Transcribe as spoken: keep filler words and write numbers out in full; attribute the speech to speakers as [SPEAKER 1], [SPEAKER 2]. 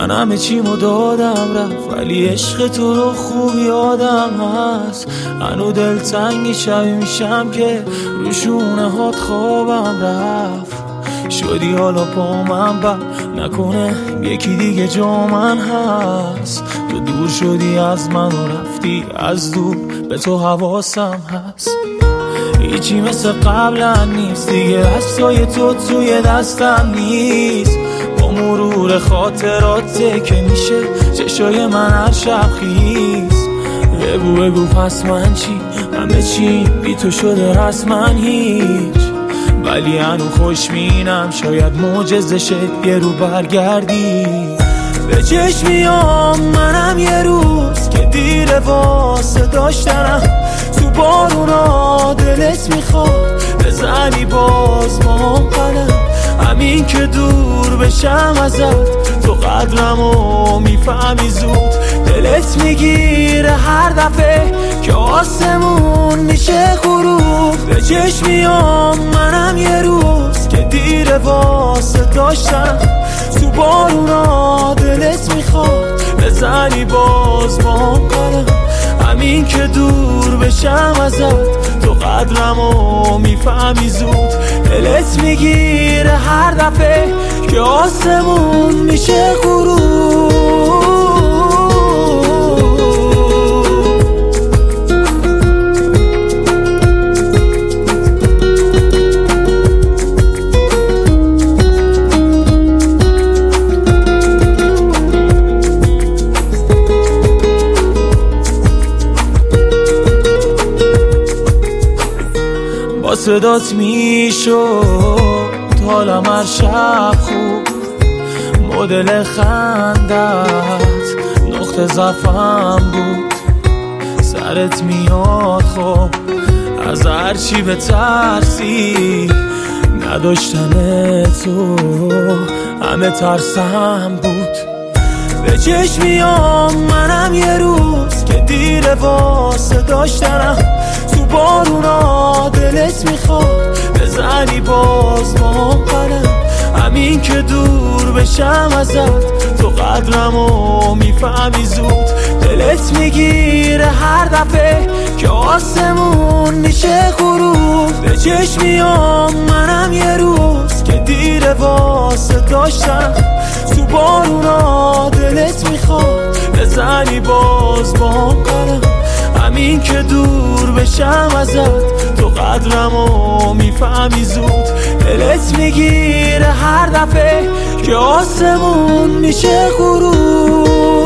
[SPEAKER 1] من همه چیمو دادم رفت، ولی عشق تو رو خوب یادم هست. هنو دلتنگی شبی میشم که رو شونه هات خوابم رفت. شدی حالا با من بر نکنه یکی دیگه جا من هست. تو دور شدی از من و رفتی از دور، به تو حواسم هست. هیچی مثل قبلا نیست دیگه، عکسای تو توی دستم نیست. با مرور خاطراته که میشه چشای من هر شب خیز. بگو بگو پس من چی، همه چی بی تو شده رسما هیچ. ولی هنو خوشبینم شاید معجزه شه یه رو برگردی. به چشمیام منم یه روز که دیر واسه داشتنم. تو بارونا دلت میخواد بزنی باز با هم قلم. همین که دور بشم ازت تو قدرمو میفهمی زود. دلت میگیره هر دفعه که آسمون میشه غروب. به چشمیام منم یه روز که دیر واسه داشتم. تو بارونا دلت میخواد بزنی باز با هم قلم. همین که دور بشم ازت تو قدرمو میفهمی زود. دلت میگیره هر دفعه که آسمون میشه غروب. با صدات میشد حالم هر شب خوب. مدل خندت نقطه ضعفم بود. سرت میاد خب از هرچی بترسی. نداشتن تو همه ترسم بود. به چشمیام منم یه روز که دیر واسه داشتنم. تو بارونا دلت میخواد بزنی باز با هم قلم. همین که دور بشم ازت تو قدرمو میفهمی زود. دلت میگیره هر دفعه که آسمون میشه غروب. به چشمیام منم یه روز که دیر واسه داشتم. تو بارونا دلت میخواد بزنی باز با هم قلم. همین که دور بشم ازت تو قدرمو میفهمی زود. دلت میگیره هر دفعه که آسمون میشه غروب.